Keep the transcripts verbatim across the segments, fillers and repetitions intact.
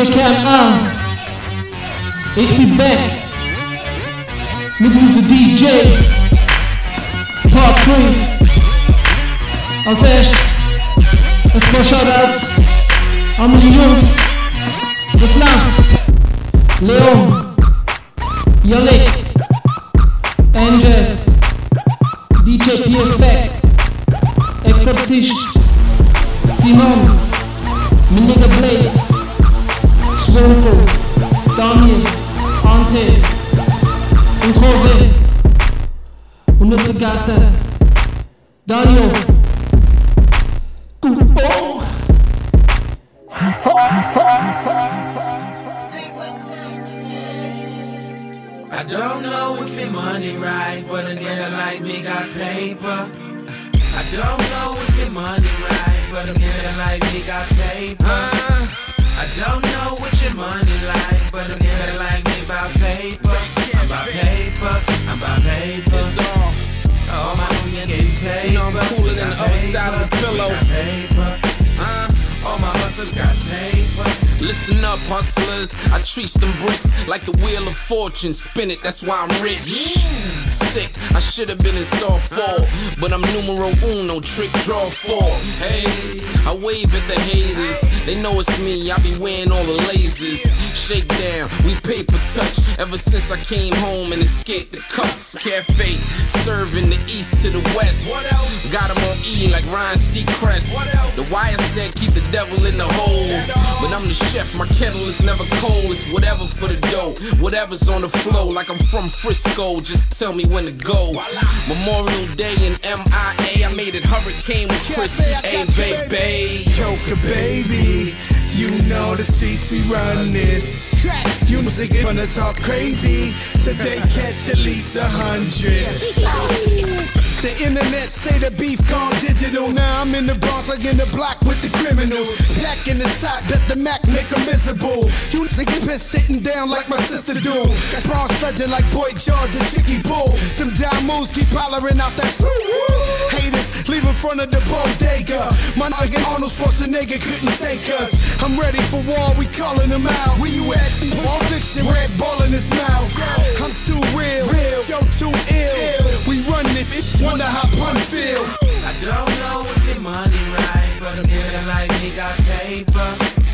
D J Cam un. Ich bin back. Mit diesem D J. Part drei. Als echt. Ein paar Shoutouts an meine Jungs. Das Land. Leon. Yalik. Angel. D J P Effect. Exorcist. Simon. Mein Nigga Blaze. Swonko. Daniel. Ante. Und Jose. Und nicht vergessen. Dario. Kupo. I don't know if your money right, but a girl like me got paper. I don't know if your money right, but a girl like me got paper. Uh, I don't know what your money like, but a girl like me about paper. I'm about paper, I'm about paper. It's all, all my money getting paper. You know I'm cooler than the other side of the pillow. Uh, all my hustlers got paper. Listen up, hustlers. I treat them bricks like the wheel of fortune. Spin it, that's why I'm rich. Sick, I should have been in soft fall, but I'm numero uno, trick draw four. Hey, I wave at the haters. They know it's me, I be wearing all the lasers. Shakedown, we paper touch. Ever since I came home and escaped the cuffs. Cafe, serving the east to the west. Got them on E like Ryan Seacrest. The wire said keep the devil in the hole, but I'm the chef, my kettle is never cold. It's whatever for the dough, whatever's on the flow. Like I'm from Frisco, just tell me when to go. Memorial Day in M I A, I made it Hurricane with Chris. Hey, baby. Joker, baby. You know the streets, we run this. You know they gonna talk crazy, so they catch at least a hundred. The internet say the beef gone digital. Now I'm in the Bronx, like in the block with the criminals. Back in the side, bet the Mac make them miserable. You think pissed sitting down like my sister do. Bronx legend like Boy George and Chicky Bull. Them down moves keep hollering out that haters leave in front of the bodega. My nigga Arnold Schwarzenegger couldn't take us. I'm ready for war, we calling them out. Where you at? All fiction, red ball in his mouth. I'm too real, Joe too ill. We run it, bitch. Wonder how pun feel. I don't know if your money right, but a girl like me got paper.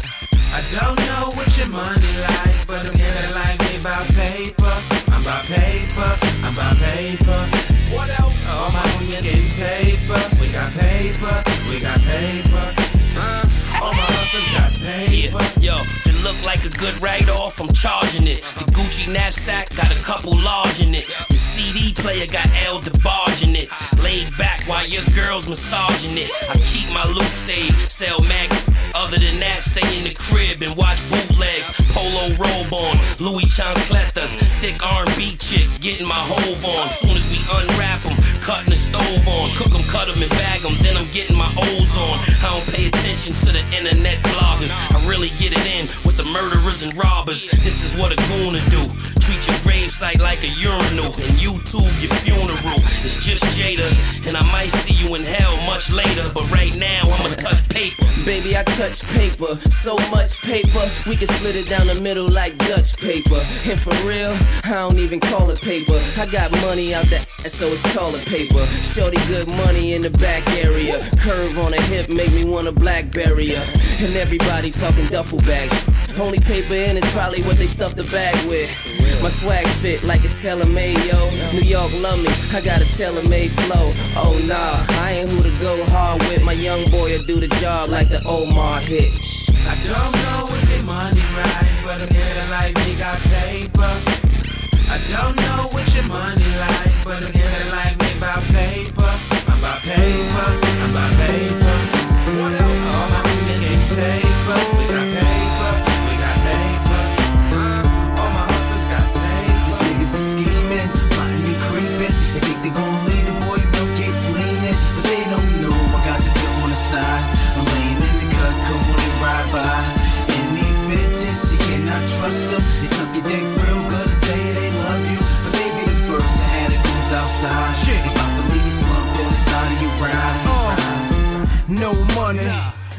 I don't know what your money like, but a girl like me about paper. I'm about paper, I'm about paper. What else? All my women getting paper. We got paper, we got paper. Uh, all my hustlers got paper. Yeah, yo, if it look like a good write-off, I'm charging it. The Gucci knapsack got a couple large in it. The C D player got El DeBarge in it. Laid back while your girl's massaging it. I keep my loot safe, sell mag. Other than that, stay in the crib and watch bootlegs. Polo robe on, Louis Chancletas. Thick R and B chick, getting my hove on. Soon as we unwrap them, cutting the stove on. Cook them, cut them and bag them, then I'm getting my O's on. I don't pay attention to the internet bloggers. I really get it in with the murderers and robbers. This is what a goon do. Treat your gravesite like a urinal and YouTube your funeral. It's just Jada, and I might see you in hell much later. But right now, I'ma touch paper. Baby, I touch paper, so much paper, we can split it down the middle like Dutch paper. And for real, I don't even call it paper. I got money out the ass, so it's taller paper. Shorty good money in the back area. Curve on the hip make me want a Blackberry. And everybody talking duffel bags. Only paper in is probably what they stuff the bag with. My swag fit like it's tailor-made, yo. New York love me, I got a tailor-made flow. Oh nah, I ain't who to go hard with. My young boy will do the job like the Omar hit. I don't know if your money right, but a girl like me got paper. I don't know what your money like, but a girl like me about paper. I'm about paper, I'm about paper. What else? All my women getting paper. We got paper, we got paper. Uh, all my hustlers got paper. These niggas is scheming, plotting and creeping. They think they gon' lead the boy, don't get leaning, but they don't know I got the dough on the side. I'm laying in the cut, come on and ride by. And these bitches, you cannot trust them. They suck your dick real good and tell you they love you, but they be the first to have the goons outside. Shit, if I believe you slumped on the side of your ride. Uh, no money, more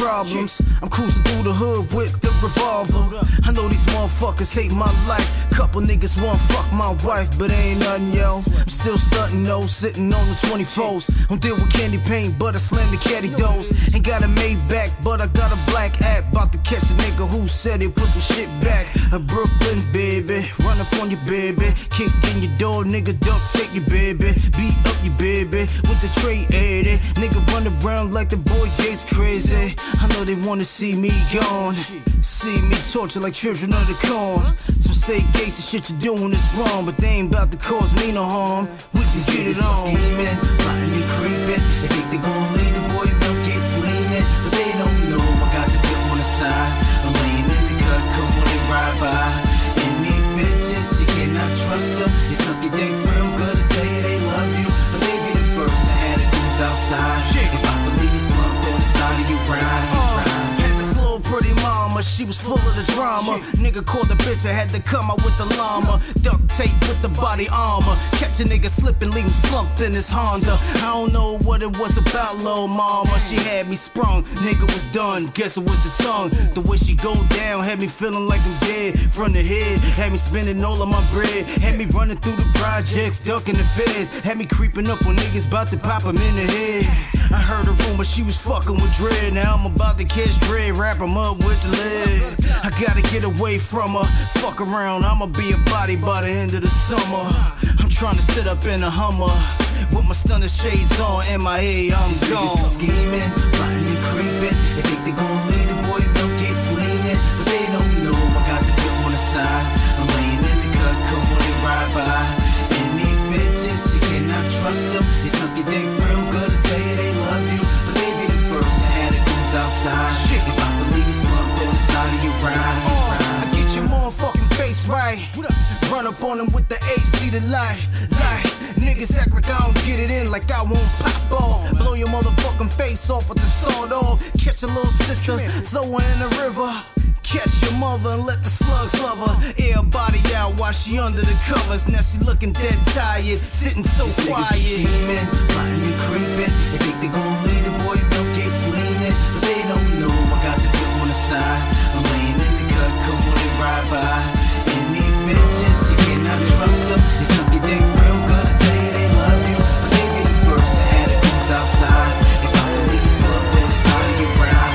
problems. I'm cruising through the hood with the revolver. I know these motherfuckers hate my life. Couple niggas want fuck my wife, but ain't nothing, yo. I'm still stunting, though, sitting on the twenty-fours. Don't deal with candy paint, but I slam the caddy doors. Ain't got a Maybach, but I got a black app. About to catch a nigga who said he put some shit back. A Brooklyn baby, run up on your baby. Kick in your door, nigga, duck, take your baby. Beat up your baby with the tray eighty. Nigga run around like the boy Gates crazy. I know they wanna see me gone, see me tortured like children of the corn. So say Gates, the shit you're doing is wrong, but they ain't about to cause me no harm. We can get it on. Scheming, plotting and creeping. They think they gon' lead the boy, Bill Gates leaning, but they don't know I got the flip on the side. I'm laying in the cut, come on and ride by. And these bitches, you cannot trust them. They suck your dick real good to tell you they love you, but they be the first to have the dudes outside. If I believe you slumped on the side of your ride, had this little pretty mama, she was full of the drama. Nigga called the bitch, I had to come out with the llama. Duct tape with the body armor. Catch a nigga slipping, leave him slumped in his Honda. I don't know what it was about, lil' mama. She had me sprung, nigga was done. Guess it was the tongue. The way she go down had me feeling like I'm dead from the head. Had me spending all of my bread. Had me running through the projects, ducking the feds. Had me creeping up on niggas, about to pop him in the head. I heard a rumor she was fucking with Dread. Now I'm about to catch Dread, wrap him up with the lead. I gotta get away from her. Fuck around, I'ma be a body by the end of the summer. I'm trying to sit up in a Hummer with my stunner shades on and my head, I'm gone. Scheming, plotting and creeping. They think they gon' lead the boy, Bill Gates leaning, but they don't know I got the flip on the side. I'm laying in the cut, come on and ride by. And these bitches, you cannot trust them. They suck your dick real good to tell you they love you, but they be the first to have the dudes outside. If I believe you slumped on the side of your ride, I get your motherfucking face right. Run up on them with the A C to light. Like, niggas act like I don't get it in, like I won't pop off. Blow your motherfucking face off with the sawed off. Catch a little sister, throw her in the river. Catch your mother and let the slugs love her. Air her body out while she under the covers. Now she looking dead tired, sitting so These quiet. Scheming, plotting and creeping. They think they gon' lead the boy, Bill Gates leaning, but they don't know I got the flip on the side. I'm laying in the cut, come on and ride by. And these bitches, you cannot trust them. They suck your dick real good to tell you they love you, but they be the first to have the dudes outside. If I believe you slumped on the side of your ride.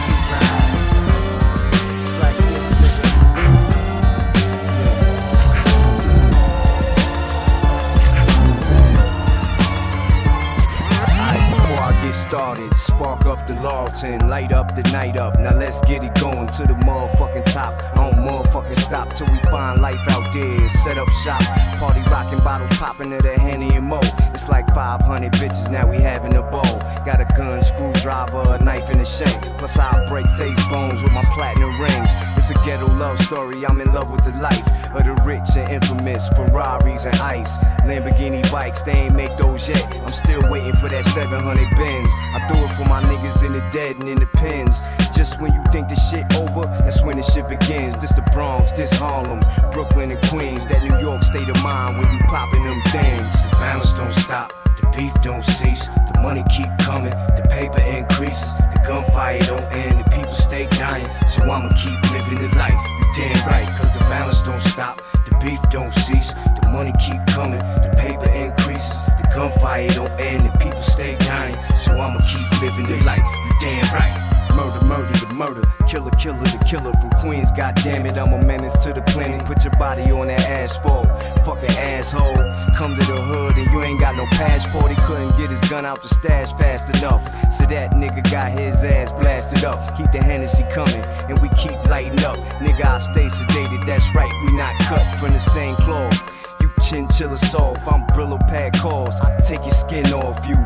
Started, spark up the Lawton, light up the night up. Now let's get it going to the motherfucking top. I don't motherfucking stop till we find life out there. Set up shop, party rocking, bottles popping to the Henny and Mo. It's like five hundred bitches, now we having a ball. Got a gun, screwdriver, a knife and a shank. Plus I break face bones with my platinum rings. It's a ghetto love story, I'm in love with the life of the rich and infamous. Ferraris and ice, Lamborghini bikes, they ain't make those yet. I'm still waiting for that seven hundred Benz. I do it for my niggas in the dead and in the pens. Just when you think the shit over, that's when the shit begins. This the Bronx, this Harlem, Brooklyn and Queens. That New York state of mind when you popping them things. The violence don't stop, the beef don't cease. The money keep coming, the paper increases. The gunfire don't end, the people stay dying. So I'ma keep living the life, you damn right. Cause the violence don't stop, the beef don't cease. The money keep coming, the paper increases. The gunfire don't end, the people stay dying. So I'ma keep living the life, you damn right. Murder, murder, the murder, killer, killer, the killer from Queens. God damn it, I'm a menace to the planet. Put your body on that asphalt, fucking asshole. Come to the hood and you ain't got no passport. He couldn't get his gun out the stash fast enough, so that nigga got his ass blasted up. Keep the Hennessy coming and we keep lighting up. Nigga, I stay sedated, that's right, we not cut from the same cloth. You chinchilla soft, I'm Brillo pad calls. Take your skin off you,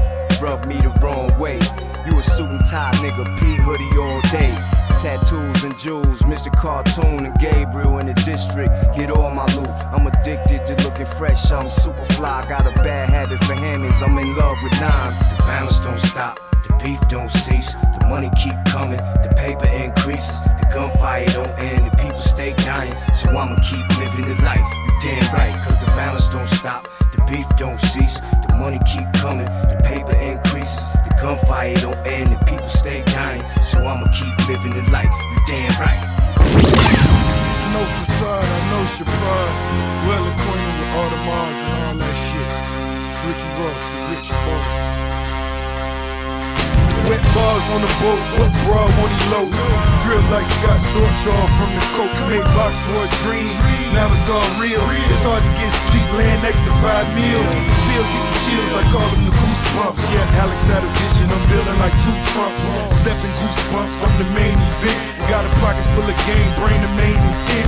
rub me the wrong way. You a suit and tie nigga, P hoodie all day. Tattoos and jewels, Mister Cartoon and Gabriel in the district. Get all my loot, I'm addicted to looking fresh. I'm super fly, got a bad habit for handings. I'm in love with nines. The violence don't stop, the beef don't cease. The money keep coming, the paper increases. The gunfire don't end, the people stay dying. So I'ma keep living the life, you damn right. Cause the violence don't stop, the beef don't cease. The money keep coming, the paper increases. The gunfire don't end and people stay dying. So I'ma keep living the life, you damn right. It's no facade, I know Chapard. Well acquainted with all the Mars and all that shit. Slicky Ross, the rich boss. Wet bars on the boat, what bra when he low? Feel like Scott Storch off from the coke, made box for a dream. Now it's all real. It's hard to get sleep laying next to five mil. Still getting chills, I call them the goosebumps. Yeah, Alex had a vision, I'm building like two Trumps. Stepping goosebumps, I'm the main event. Got a pocket full of game, brain the main intent.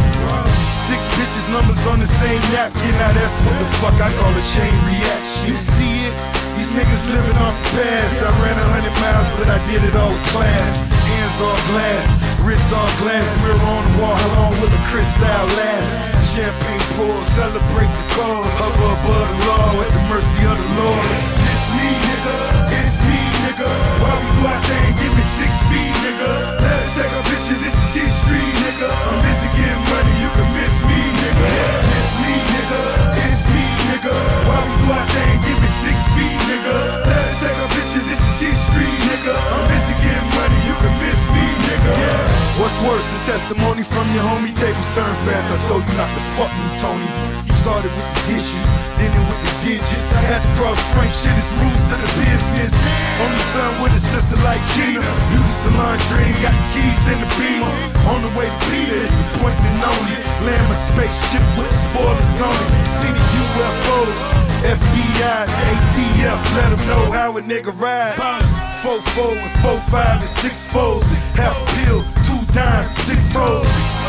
Six bitches, numbers on the same napkin. Now that's what the fuck I call a chain reaction. You see it? These niggas living off the past. I ran a hundred miles, but I did it all with class. Hands all glass, wrists all glass. Mirror on the wall, how long will the crystal last? Champagne pour, celebrate the cause. Hover above the law, at the mercy of the Lord. It's, it's me, nigga. It's me, nigga. Why we go out there and give me six feet, nigga? Let her take a picture, this is history, nigga. I'm busy getting money, you can miss me, nigga. It's me, nigga. It's me, nigga. Why we go out there and give me six feet, nigga? Let her take a picture, this is history, nigga. I'm busy getting money, you can miss me, nigga. What's worse, the testimony from your homie? Tables turn fast, I told you not to fuck me, Tony. You started with the dishes, then it with the digits. I had to cross Frank, shit is rules to the business. Only son with a sister like Gina. Beauty salon dream, got the keys in the Beamer. On the way to Peter, it's appointment only. Land my spaceship with the spoilers on it. See the U F Os, F B Is, A T F, let them know how a nigga ride. Four four and four five and six fours. Half pill, two dime, six hoes.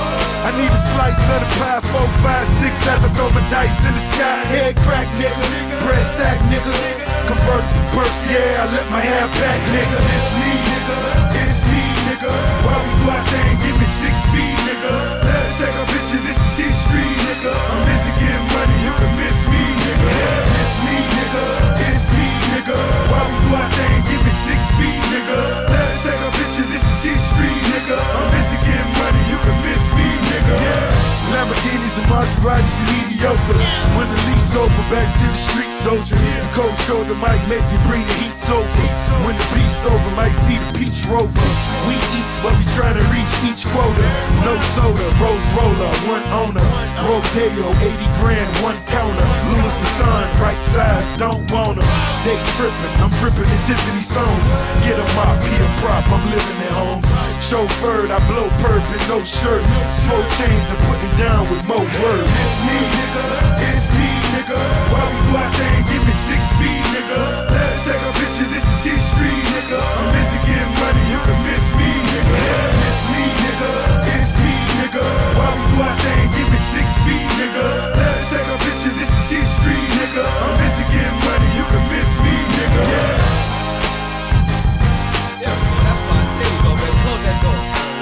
I need a slice of the pie, four, five, six as I throw my dice in the sky. Head crack, nigga, bread stack, nigga. Convert the birth, yeah, I let my hair back, nigga. It's me, nigga, it's me, nigga. Why we go out there and give me six feet, nigga? Let her take a picture, this is history, nigga. I'm busy getting money, you can miss me, nigga. It's me, nigga, it's me, nigga. Why we go out there and give me six feet, nigga? Let her take a picture, this is history, nigga. I'm busy getting money, you can miss me, nigga. Lamborghinis and Maseratis and mediocre. When the lease over, back to the street soldier. The cold shoulder might make me bring the heats over. When the beat's over, might see the peach rover. We eats, but we trying to reach each quota. No soda, Rose Roller, one owner. Rodeo, eighty grand, one counter. Louis Vuitton, right size, don't want 'em. They tripping, I'm tripping in Tiffany stones. Get a mop, he a prop, I'm living at home. Chauffeured, I blow perp and no shirt. Four chains and putting down with more words. It's me, nigga, it's me, nigga. Why we go out there and give me six feet, nigga? Let her take a picture, this is history, nigga. I'm busy getting money, you can miss me, nigga. It's me, nigga, it's me, nigga. Why we go out there and give me six feet, nigga? Let her take a picture, this is history, nigga. I'm busy getting money, you can miss me, nigga. Yeah, that's fine. There you go, baby. Close that door.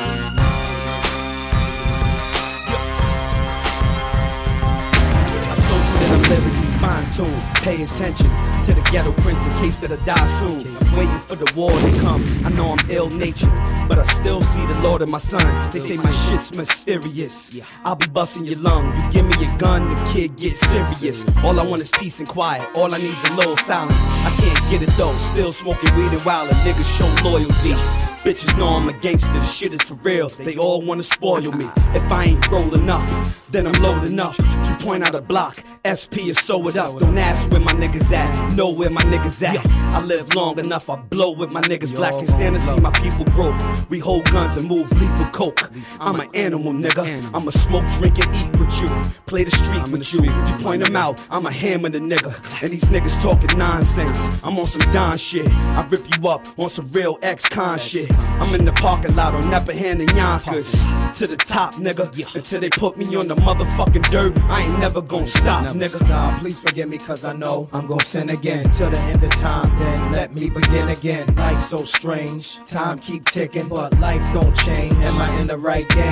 I told you that I'm lyrically fine-tuned. Pay attention to the ghetto prince in case that I die soon. Waiting for the war to come. I know I'm ill-natured, but I still see the Lord in my sons. They say my shit's mysterious. I'll be busting your lung. You give me a gun, the kid gets serious. All I want is peace and quiet. All I need is a little silence. I can't get it though. Still smoking weed and wild. Niggas show loyalty. Bitches know I'm a gangster, this shit is for real. They all wanna spoil me. If I ain't rolling up, then I'm loading up. You point out a block, S P is sew it up. Don't ask where my niggas at, know where my niggas at. I live long enough, I blow with my niggas black. Can't stand to see my people broke. We hold guns and move lethal coke. I'm an animal, nigga. I'ma smoke, drink, and eat with you. Play the street with you. You point them out, I'ma hammer the nigga. And these niggas talking nonsense. I'm on some Don shit. I rip you up on some real ex-con shit. I'm in the parking lot on Nepperhan and Yonkers. To the top, nigga. Until they put me on the motherfucking dirt, I ain't never gonna stop, nigga. God, please forgive me, cause I know I'm gonna sin again. Till the end of time, then let me begin again. Life so strange, time keep ticking, but life don't change. Am I in the right game?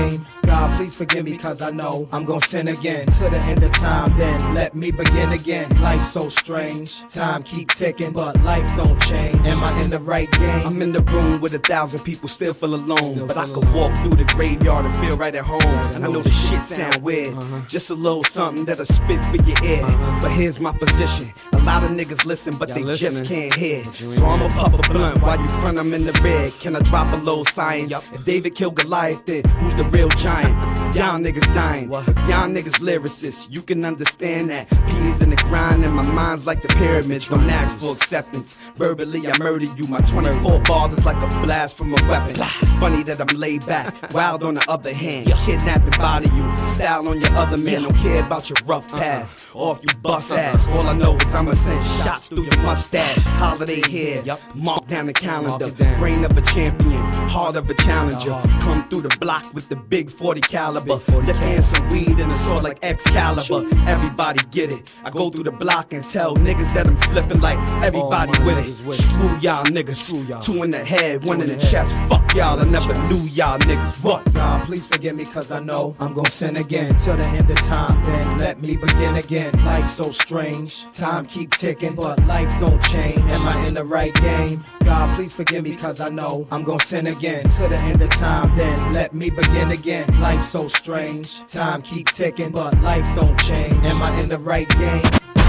God, please forgive me, cause I know I'm gonna sin again. To the end of time, then let me begin again. Life's so strange, time keep ticking, but life don't change. Am I in the right game? I'm in the room with a thousand people, still feel alone. Still but feel I could alone. Walk through the graveyard and feel right at home. And I know the shit sound weird, uh-huh. just a little something that'll spit for your ear. Uh-huh. But here's my position. A lot of niggas listen, but Y'all they listening. Just can't hear. So I'ma puff a blunt while you front, I'm in the red. Can I drop a little science? Yep. If David killed Goliath, then who's the real giant? Y'all niggas dying, what? Y'all niggas lyricists. You can understand that. P's in the grind and my mind's like the pyramids. Don't ask for acceptance. Verbally, I murder you. My twenty-four bars is like a blast from a weapon. Funny that I'm laid back. Wild on the other hand. Kidnap and body you. Style on your other man. Don't care about your rough past. Or if you bust ass. All I know is I'ma send shots through your mustache. Holiday here. Mark down the calendar. Brain of a champion. Heart of a challenger. Come through the block with the big forty caliber. Lip and some weed and a sword like Excalibur. Everybody get it. I go through the block and tell niggas that I'm flipping like everybody with it. Screw y'all niggas. Two in the head, one in the chest. Fuck y'all, I never knew y'all niggas. What? God, please forgive me, cause I know I'm gonna sin again. Till the end of time, then let me begin again. Life's so strange, time keep ticking, but life don't change. Am I in the right game? God, please forgive me, cause I know I'm gonna sin again. Till the end of time, then let me begin again. Life's so strange, time keep ticking, but life don't change. Am I in the right game?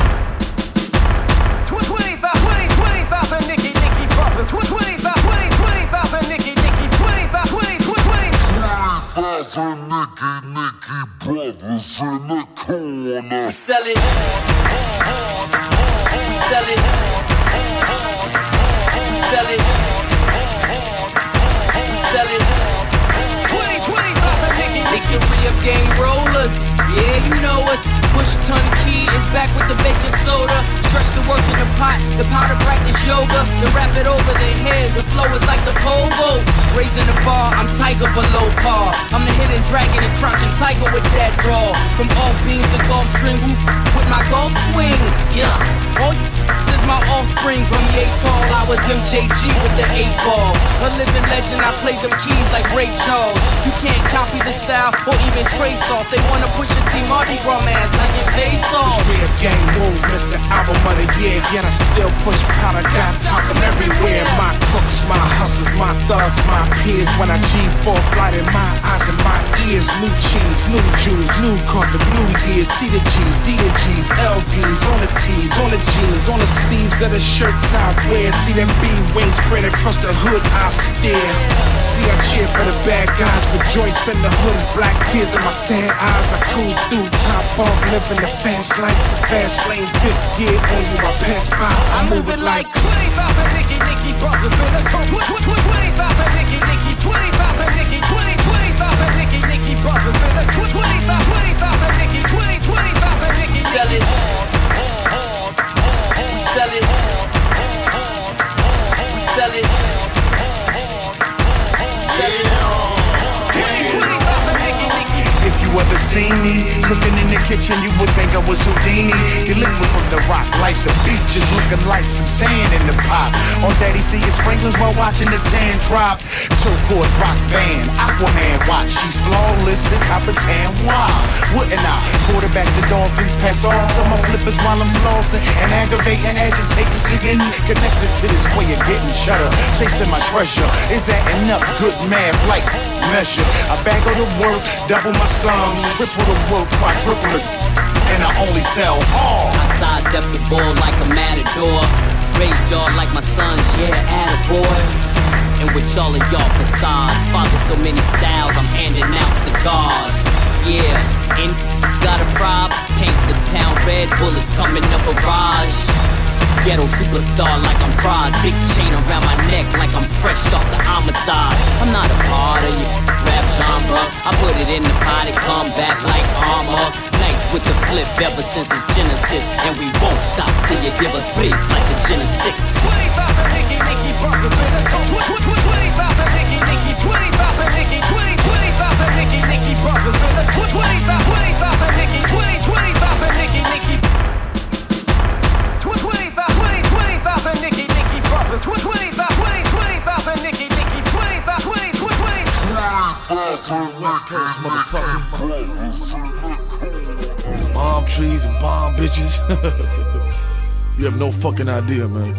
twenty thousand Nicky Nicky brothers. twenty thousand Nicky Nicky. twenty thousand Nicky Nicky brothers in the corner. We sell it. We sell it. We sell it. We sell it. twenty, twenty thousand Nicky Nicky. It's the real game rollers. Yeah, you know us. Push ton key is back with the baking soda. Stretch the work in the pot, the powder practice yoga. Then wrap it over their heads, the flow is like the pole vault. Raising the bar, I'm tiger below par. I'm the hidden dragon and crouching tiger with that raw. From off beams to golf strings, with my golf swing. Yeah, all you is my offspring. From yay tall, I was M J G with the eight ball. A living legend, I played them keys like Ray Charles. You can't copy the style or even trace off. They wanna push a T Mardi Gras mask like it face off. It's real game move, Mister Album of the year. Yet I still push powder, got talking everywhere. My crooks, my hustlers, my thugs, my peers. When I G four flight in my eyes and my ears. New cheese, new jewels, new cars, the blue years. See the G's, D and G's, L V's, on the T's, on the jeans, on the sleeves of the shirts I wear. See them B-wings spread across the hood, I stare. See I cheer for the bad guys, rejoice in the hood is black tears in my sad eyes. I cruise through, top off, living the fast life, the fast lane, fifth gear on you, I pass by, I move it like twenty thousand Nicky Nicky brothers in the corner. twenty thousand Nicky Nicky, twenty thousand Nicky, twenty, twenty thousand Nicky Nicky brothers in the corner. twenty thousand Nicky, twenty, twenty thousand Nicky. We sell it. We sell it. We sell it. We sell it. If you ever seen me cooking in the kitchen, you would think I was Houdini. You liquid from the rock, life's a beach, just looking like some sand in the pot. All daddy see is sprinklers while watching the tan drop. Turquoise rock band, Aquaman watch. She's flawless in Capitan. Wow, wouldn't I? Quarterback the Dolphins, pass off to my flippers while I'm flossing and aggravating agitators again. Connected to this way of getting cheddar, chasing my treasure. Is that enough? Good math like measure. I bag of the work, double my sums, triple the work, quadruple the, and I only sell all. I sidestep the ball like a matador, raise jaw like my sons, yeah, attaboy. And with all of y'all facades, father so many styles, I'm handing out cigars. Yeah, and got a prob, paint the town red, bullets coming up a barrage. Ghetto superstar like I'm Prod, big chain around my neck like I'm fresh off the Amistad. I'm not a part of your rap genre, I put it in the pot and come back like armor. Nice with the flip ever since its genesis, and we won't stop till you give us flip like the Genesis. twenty thousand Nicky Nicky brothers in the corner. twenty thousand Nicky Nicky, twenty thousand Nicky, twenty, twenty thousand Nicky Nicky brothers in the corner. twenty thousand Nicky, twenty, twenty thousand Nicky Nicky. twenty thousand Nicky Nicky brothers. twenty thousand, twenty thousand Nicky Nicky. twenty thousand, twenty, twenty, twenty. West Coast, motherfucker. Palm trees and bomb bitches. You have no fucking idea, man.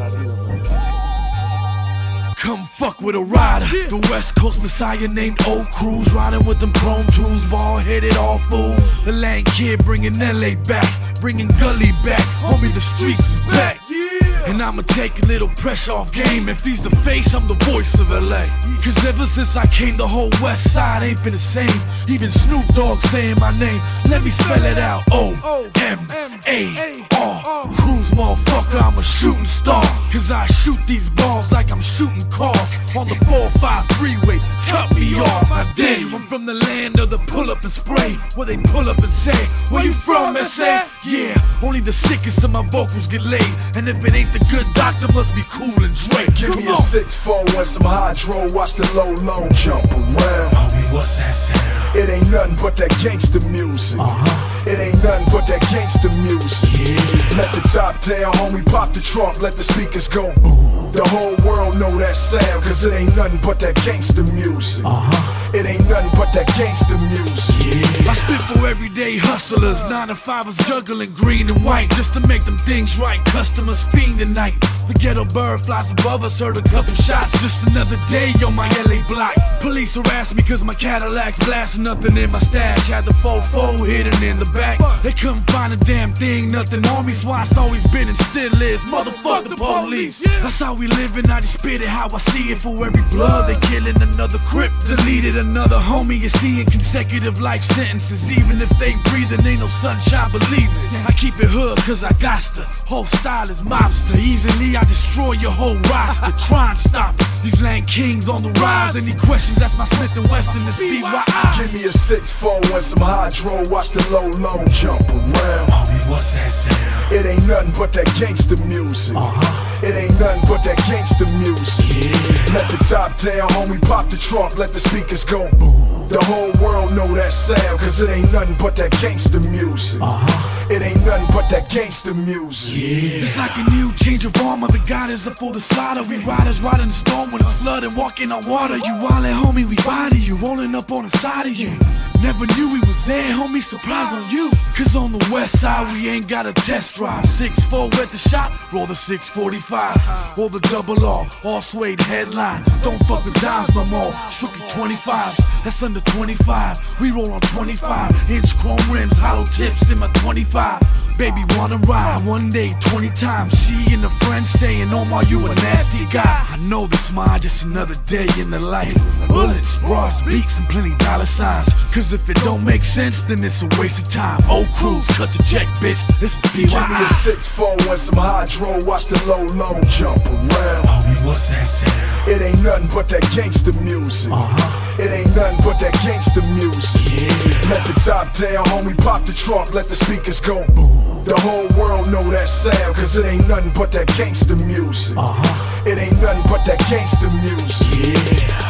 Come fuck with a rider. The West Coast Messiah named Old Cruz, riding with them chrome tools, ball headed all fools. The lane kid bringing L A back, bringing Gully back. Homie, the streets is back. And I'ma take a little pressure off game. If he's the face, I'm the voice of L A. Cause ever since I came, the whole west side ain't been the same. Even Snoop Dogg saying my name. Let me spell it out. O M A R. Cruz, motherfucker, I'm a shooting star. Cause I shoot these balls like I'm shooting cars. On the four five freeway, cut me off, I dare you. I'm from the land of the pull up and spray, where they pull up and say, where you from, S A? Yeah, only the sickest of my vocals get laid. And if it ain't the good doctor, must be Cool and Dre. Give Come me on. a six four and some hydro, watch the low low jump around. Homie, what's that sound? It ain't nothing but that gangster music. Uh-huh. It ain't nothing but that gangster music. Yeah. Let the top down, homie, pop the trunk, let the speakers go. Boom. The whole world know that sound, cause it ain't nothing but that gangster music. Uh-huh. It ain't nothing but that gangster music. Yeah. I spit for everyday hustlers, nine to fivers juggling green and white, just to make them things right. Customers fiend tonight. The ghetto bird flies above us, heard a couple shots. Just another day on my L A block. Police harass me cause my Cadillac's blasting, nothing in my stash. Had the fofo hidden in the back. They couldn't find a damn thing, nothing on me. So why it's always been and still is. Motherfuck the police. That's how we living, I just spit it how I see it. For every blood they killing another crip, deleted another homie. You're seeing consecutive life sentences. Even if they breathing, ain't no sunshine, believe it. I keep it hood cause I got to. Whole style is mobster. Easily I destroy your whole roster. Try and stop it. These land kings on the rise. Any questions, that's my Smith and Wesson, this B Y I. Give me a six four and some hydro, watch the low low jump around. Homie, what's that sound? It ain't nothing but that gangster music. Uh-huh. It ain't nothing but that gangster music. Yeah. Let the top down, homie, pop the trunk, let the speakers go. Boom. The whole world know that sound, cause it ain't nothing but that gangster music. Uh-huh. It ain't nothing but that gangster music. Yeah. It's like a new change of armor. The God is up for the slaughter. We riders riding the storm when it's flooding, walking on water. You wildin', homie, we body you, rolling up on the side of you. Never knew we was there, homie, surprise on you. Cause on the west side we ain't got a test drive. six four at the shop, roll the six forty-five. Or the double R, all suede headline. Don't fuck with dimes no more, strictly twenty-fives. That's under twenty-five, we roll on twenty-five. Inch chrome rims, hollow tips in my twenty-five. Baby wanna ride one day, twenty times. She and the friends saying, Omar, you a nasty guy. I know this mine, just another day in the life. Bullets, bras, beats, and plenty dollar signs. Cause if it don't make sense, then it's a waste of time. Old Cruz, cut the check, bitch, this is B Y I. Give me a six four and some hydro, watch the low low jump around. Homie, what's that sound? It ain't nothing but that gangster music. Uh-huh. It ain't nothing but that gangster music. Yeah. Let the top down, homie, pop the trunk, let the speakers go. Boom. The whole world know that sound, cause it ain't nothing but that gangster music. Uh-huh. It ain't nothing but that gangster music. Yeah.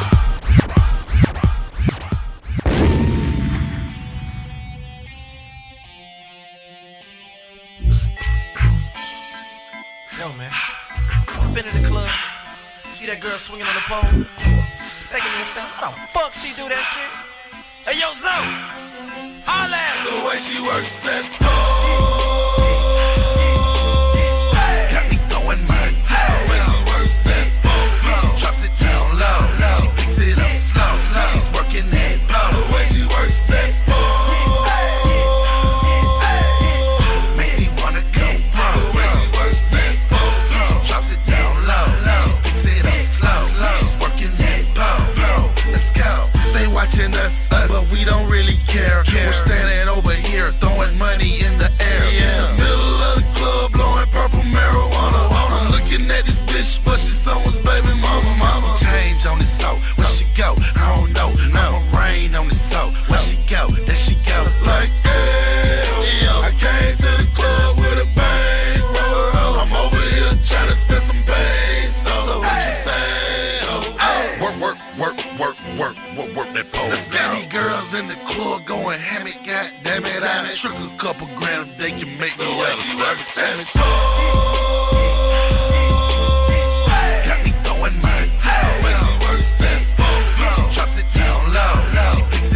Yo, man, been in the club, see that girl swinging on the pole, thinking to myself, how the fuck she do that shit? Hey, yo, Zoe, holla at her. The way she works that pole, hey, got me throwing my toe. The way she works that pole, she drops it down low, she picks it up slow, she's working that pole. The way she works that pole, makes me wanna go pro. The way she works that pole, she drops it down low, she picks it up slow, she's working that pole. Let's go. They watching us, us, but we don't really care. We're standing over here, throwing money in the air. In the middle of the club, blowing purple marijuana. I'm looking at this bitch, but she's someone's baby mama. Mama change on this soul, where she go? I don't know. I'ma rain on this soul, where she go? There she go. Like, hell, I came to the club with a bang. I'm over here trying to spend some pesos. So what you say? Oh, work, work, work, work, work, work, work that pole. Let's get these girls in the club going ham it, goddamn it. I trick a couple grand if they can make me out of service. And it's got me throwing my toe. When she works that pole, she drops it down low, she picks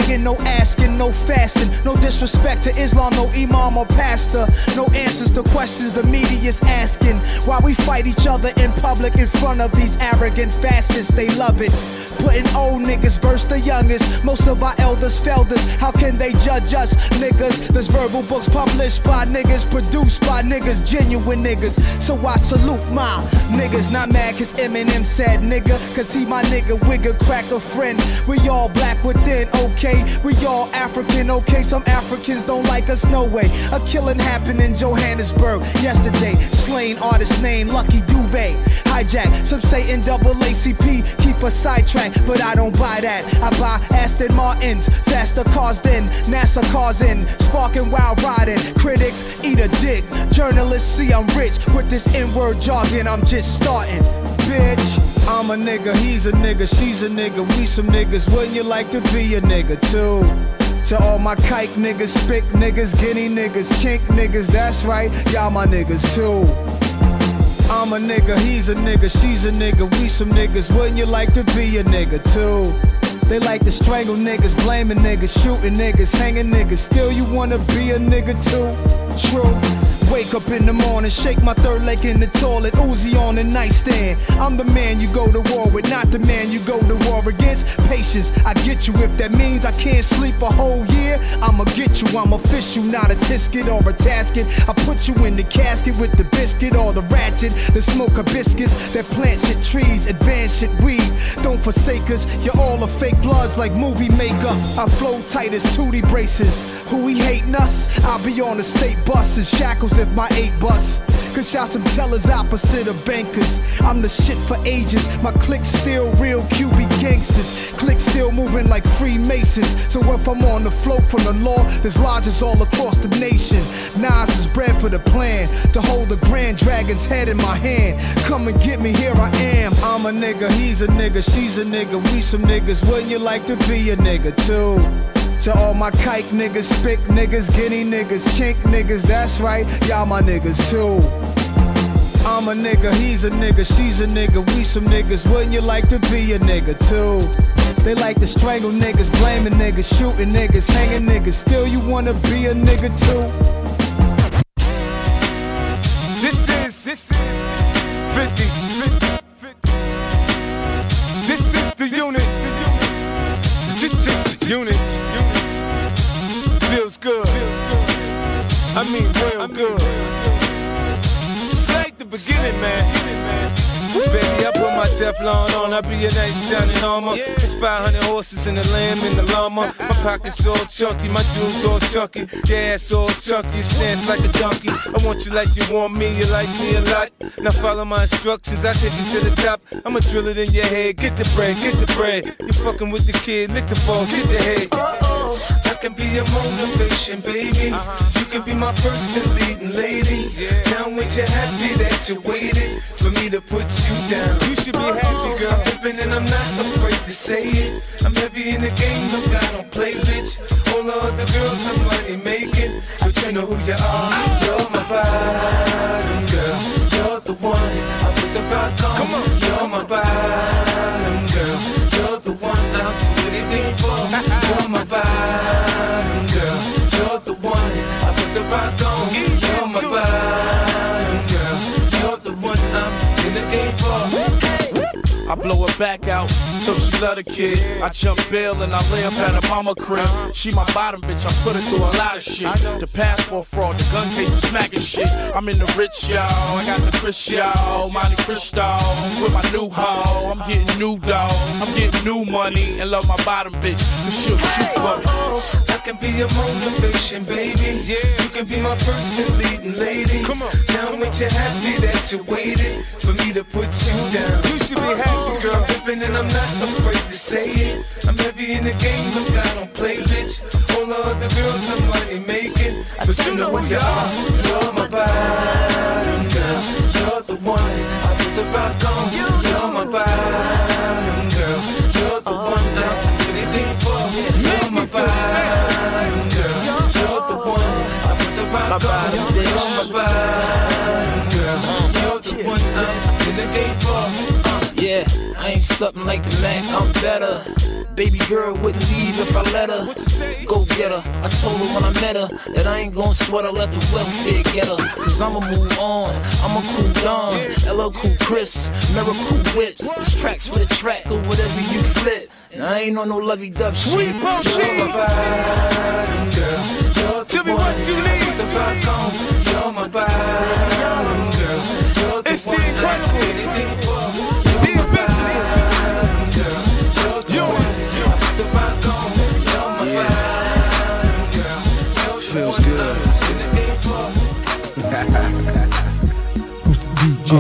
begging, no asking, no fasting. No disrespect to Islam, no imam or pastor. No answers to questions the media's asking. Why we fight each other in public in front of these arrogant fascists, they love it. Putting old niggas versus the youngest. Most of our elders failed us. How can they judge us, niggas? There's verbal books published by niggas, produced by niggas, genuine niggas. So I salute my niggas. Not mad cause Eminem said nigga, cause he my nigga, wigger, cracker friend. We all black within, okay? We all African, okay? Some Africans don't like us, no way. A killing happened in Johannesburg yesterday. Slain artist named Lucky Dube. Hijack, some say N double A C P, keep us sidetracked. But I don't buy that. I buy Aston Martins, faster cars than NASA cars in, sparking while riding. Critics eat a dick. Journalists see I'm rich with this N-word jargon. I'm just starting, bitch. I'm a nigga, he's a nigga, she's a nigga, we some niggas. Wouldn't you like to be a nigga too? To all my kike niggas, spick niggas, guinea niggas, chink niggas, that's right, y'all my niggas too. I'm a nigga, he's a nigga, she's a nigga, we some niggas. Wouldn't you like to be a nigga too? They like to strangle niggas, blaming niggas, shooting niggas, hanging niggas. Still you wanna be a nigga too? True. Wake up in the morning, shake my third leg in the toilet, Uzi on the nightstand. I'm the man you go to war with, not the man you go to war against. Patience, I get you. If that means I can't sleep a whole year, I'ma get you. I'm official, not a tisket or a tasket. I put you in the casket with the biscuit or the ratchet. The smoke hibiscus that plant shit trees, advance shit weed. Don't forsake us, you're all a fake bloods like movie makeup. I flow tight as Tootie braces. Who he hating us? I'll be on the state bus and shackles if my eight bus. Cause y'all some tellers opposite of bankers. I'm the shit for ages. My clique still real Q B gangsters. Clique still moving like Freemasons. So if I'm on the float from the law, there's lodges all across the nation. Nas is bred for the plan to hold the Grand Dragon's head in my hand. Come and get me, here I am. I'm a nigga, he's a nigga, she's a nigga, we some niggas. Wouldn't you like to be a nigga too? To all my kike niggas, spick niggas, guinea niggas, chink niggas, that's right, y'all my niggas too. I'm a nigga, he's a nigga, she's a nigga, we some niggas. Wouldn't you like to be a nigga too? They like to strangle niggas, blaming niggas, shooting niggas, hanging niggas. Still you wanna be a nigga too? This is, this is fifty, fifty, fifty. This is the unit, the unit. Feels good. I mean real good. It's like the beginning, man. Baby, I put my Teflon on, I be your knight in shining armor. It's five hundred horses and a lamb in the llama. My pockets all chunky, my jewels all chunky. Your ass all chunky, stance like a donkey. I want you like you want me, you like me a lot. Now follow my instructions, I take you to the top. I'ma drill it in your head, get the bread, get the bread. You fucking with the kid, lick the balls, get the head. Uh-oh. I can be your motivation, baby. You can be my first and leading lady. Now ain't you happy that you waited for me to put you down? You should be happy, girl. I'm pimpin' and I'm not afraid to say it. I'm heavy in the game, look, I don't play, bitch. All the other girls I'm money making, but you know who you are. You're my bottom girl. You're the one I put the rock on. Come on. You're my bottom girl. You're the one I'll do anything for. You're my bottom girl. You're the one I put the rock on. You're my bottom girl. You're the one I'm in the game for. I blow her back out, so she love the kid. I jump bail and I lay up at her mama crib. She my bottom bitch, I put her through a lot of shit. The passport fraud, the gun case, the smacking shit. I'm in the rich, y'all, I got the Chris, y'all, Monte Cristo, with my new hoe. I'm getting new dough, I'm getting new money, and love my bottom bitch, cause she'll shoot for me. I can be your motivation, baby. You can be my first and leading lady. Come on. Now ain't you happy that you waited for me to put you down? You should be happy, girl. I'm pimpin' and I'm not afraid to say it. I'm heavy in the game, look, I don't play, bitch. All the other girls I'm money making, but you know who you are. You're my bottom girl. You're the one I put the rock on. You're my bottom girl. You're the one I'll do anything for. You're my bottom girl. You're the one I put the rock on. You're my bottom girl. You're the one I'm in the game for. Yeah, I ain't something like the Mac, I'm better. Baby girl wouldn't leave if I let her. Go get her. I told her when I met her that I ain't gon' sweat her, let the welfare get her. Cause I'ma move on, I'ma cool down. L L Cool Chris, Miracle Whips. It's tracks for the track or whatever you flip. And I ain't on no lovey-dovey shit. You're my bottom girl. You're Tell me what you need. You're my bottom girl. You're the it's one the incredible. Anything for. The invincible. Girl. You're the one I put the rock on. You're my bottom girl. You're feels the good. Who's the D J?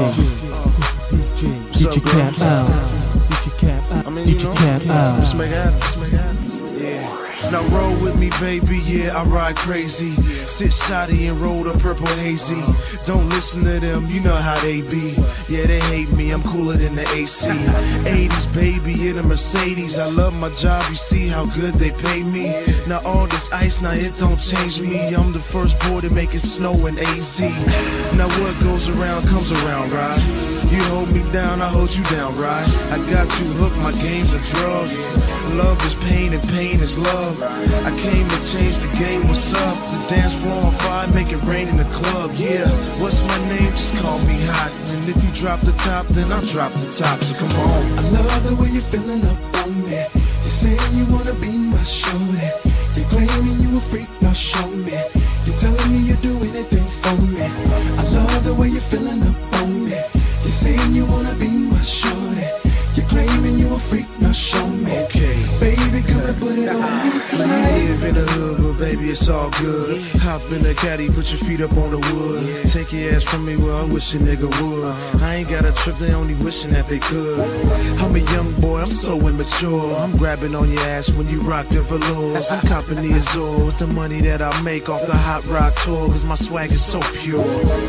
Who's the D J? D J Cap out. D J Cap out. I mean, D J you know, Cap out. let's make it happen. Let's make it happen. Yeah. Now roll with me, baby, yeah, I ride crazy. Sit shoddy and roll the purple hazy. Don't listen to them, you know how they be. Yeah, they hate me, I'm cooler than the A C. eighties, baby, in a Mercedes. I love my job, you see how good they pay me. Now all this ice, now it don't change me. I'm the first boy to make it snow in A Z. Now what goes around comes around, right? You hold me down, I hold you down, right? I got you hooked, my game's a drug. Love is pain and pain is love. I came to change the game, what's up? The dance floor on fire, make it rain in the club, yeah. What's my name? Just call me hot. And if you drop the top, then I'll drop the top, so come on. I love the way you're feeling up on me. You're saying you wanna be my shorty. You're claiming you a freak, now show me. You're telling me you'd do anything for me. I love the way you're feeling up on me. You're saying you wanna be my shorty. You're claiming you a freak, now show me. Okay. Baby, come and put it on me tonight. Live in the hood, but baby, it's all good. Hop in the caddy, put your feet up on the wood. Take your ass from me, well, I wish a nigga would. I ain't got a trip, they only wishing that they could. I'm a young boy, I'm so immature. I'm grabbing on your ass when you rock the velours. I'm copping the Azure with the money that I make off the Hot Rock tour. Cause my swag is so pure.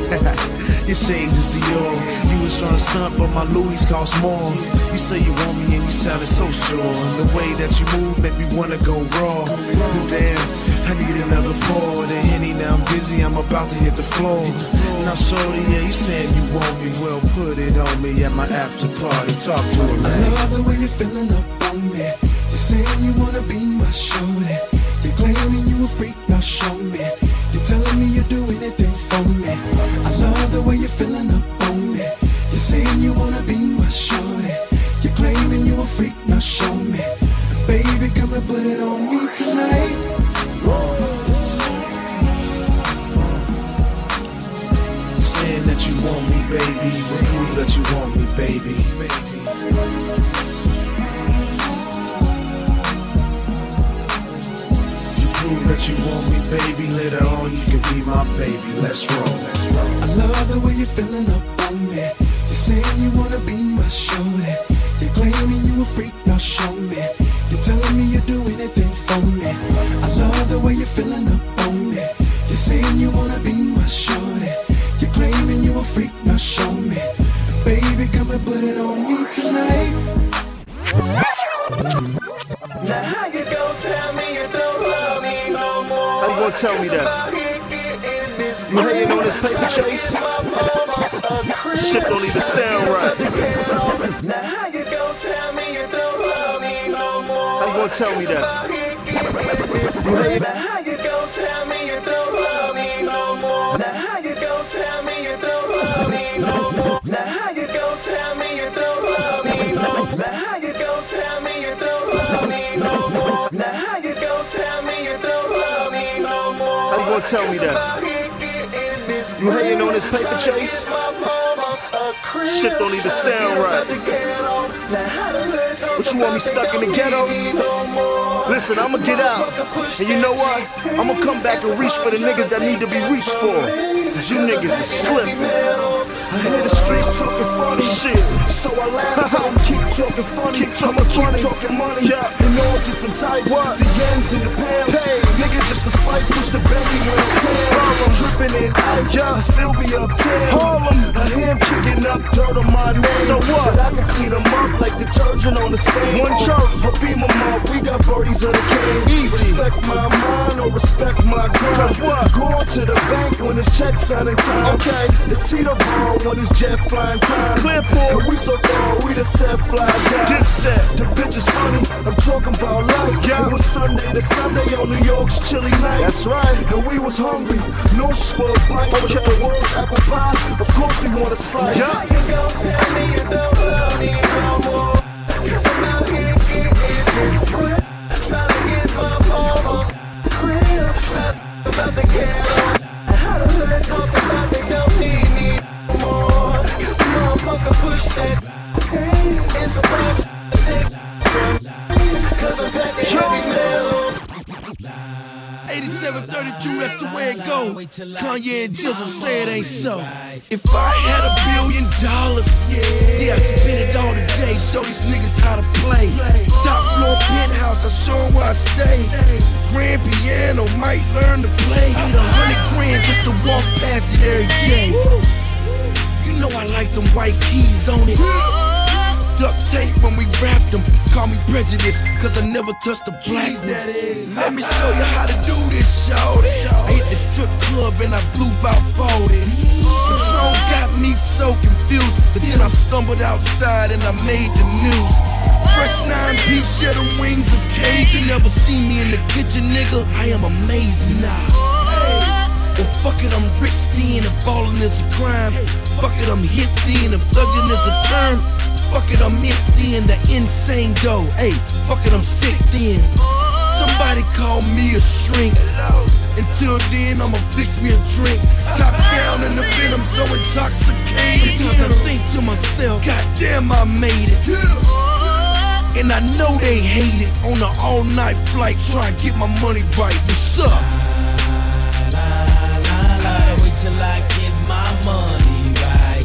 Your shades is Dior. You was trying to stunt, but my Louis cost more. You say you want me and you sounded so sure. And the way that you move make me wanna go raw. Damn, I need another pour. The Henny, now I'm busy, I'm about to hit the floor. Now shorty, yeah, you saying you want me. Well, put it on me at my after party. Talk to me, man. I love the way you're feeling up on me. You're saying you wanna be my shorty. You're claiming you a freak, now show me. You're telling me you'd do anything for me. I love the way you're feeling up on me. You're saying you wanna be my shorty. You're claiming you a freak, now show me. Baby, come and put it on me tonight. Saying that you want me, baby, will prove that you want me, baby. You prove that you want me, baby. Later on, you can be my baby. Let's roll, let's roll. I love the way you're feeling up on me. You're saying you wanna be my shorty. You're claiming you a freak, now show me. You're telling me you'd do anything for me. I love the way you're feeling up on me. You're saying you wanna be my shorty. You're claiming you a freak, now show me. Baby, come and put it on me tonight. Now how you gon' tell me you don't love me no more? How you gonna tell me that? You hating on this paper chase? Shit don't even sound right. Now how you gon' tell me you don't love me no more? How you gonna tell me that? You hating? Now how you gon' tell me you don't love me no more? Now how you gon' tell me you don't love me no more? Now how you gon' tell me you don't love me no more? Now how you gon' tell me you don't love me no more? Now how you gon' tell me you don't love me no more? How you gonna tell me that? You hating on this paper chase? Shit don't even sound right. What, you want me stuck in the ghetto? Listen, I'ma get out. And you know what? I'ma come back and reach for the niggas that need to be reached for. Cause you niggas is slipping. I hear the streets talking funny shit, so I laugh. I'ma keep talking funny, keep talking I'ma funny. Keep talking money, yeah. In all different types, what? The yens and the pounds. Pay. Nigga just for spite, push the belly when I'm ten. Dripping in ice, yeah. I still be uptown. Harlem, I hear him kicking up dirt on my name. So what? But I can clean them up like detergent on the stain. One church, I'll beat them up. We got birdies of the cane. Easy. Respect my mind or respect my grind. Cause what? Going to the bank when it's check signing time. Okay, it's Tito Bro. when it's jet flying time. Clearport, and we so cold, we the set fly down. Dipset, the bitch is funny, I'm talking about life. Yeah. It was Sunday to Sunday on New York's chilly nights. That's right. And we was hungry, nauseous for a bite. Okay. The world's apple pie, of course we want a slice. Yeah. You gon' tell me you don't love me no more, cause I'm out here getting this crib, trying to get my mama crib, trying to about the ghetto. How the hood talk about they don't need me no more, cause the motherfucker push that taste. It's about to take cause I'm back in heavy metal. eighty-seven thirty-two, that's the way it go. Kanye and Jizzle say it ain't so. If I had a billion dollars, yeah, I'd spend it all today. Show these niggas how to play. Top floor penthouse, I show 'em where I stay. Grand piano, might learn to play. Need a hundred grand just to walk past it every day. You know I like them white keys on it. Duct tape when we wrapped them. Call me prejudice, cause I never touched the blackness. Let me show you how to do this, shawty. I hit the strip club and I blew about forty. Patron got me so confused, but then I stumbled outside and I made the news. Fresh nine piece, share the wings is cage. You never see me in the kitchen, nigga. I am amazing now. Well, fuck it, I'm rich then, and ballin' is a crime. Fuck it, I'm hit then, and thuggin' is a term. Fuck it, I'm empty in the insane dough. Hey, fuck it, I'm sick then. Somebody call me a shrink. Until then, I'ma fix me a drink. Top down in the bed, I'm so intoxicated. Sometimes I think to myself, goddamn, I made it. And I know they hate it. On an all-night flight, try and get my money right. What's up? Wait till I get my money right.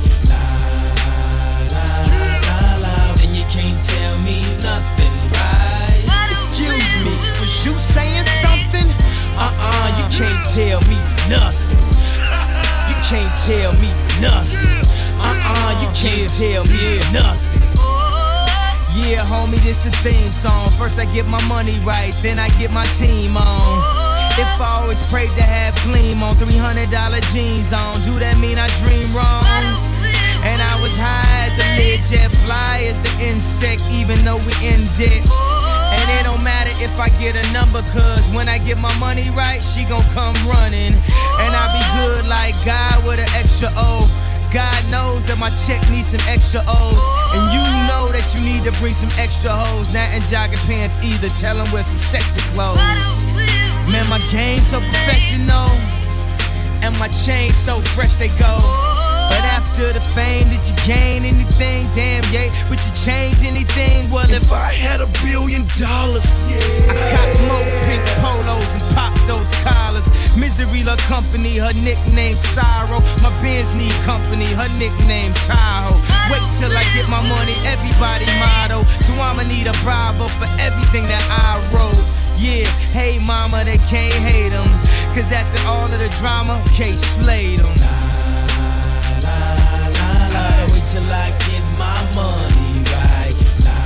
La, la, la, la. Then you can't tell me nothing, right? Excuse me, was you saying something? Uh-uh, you can't tell me nothing. You can't tell me nothing. Uh-uh, you can't tell me nothing. Yeah, homie, this a theme song. First I get my money right, then I get my team on. If I always prayed to have gleam on, three hundred dollar jeans on, do that mean I dream wrong? And I was high as a Learjet, fly as the insect, even though we in debt. And it don't matter if I get a number, cause when I get my money right, she gon' come running. And I be good like God with an extra O. God knows that my check needs some extra O's. And you know that you need to bring some extra hoes. Not in jogging pants either, tell them wear some sexy clothes. Man, my game so professional, and my chain so fresh they go. But after the fame, did you gain anything? Damn, yeah, would you change anything? Well, if, if I had a billion dollars, yeah, I cop more pink polos and pop those collars. Misery love company, her nickname Sorrow. My Benz need company, her nickname Tahoe. Wait till I get my money, everybody motto. So I'ma need a Bravo for everything that I wrote. Yeah, hey mama, they can't hate them, cause after all of the drama, K slayed them. La, la, la, wait till I get my money right. La,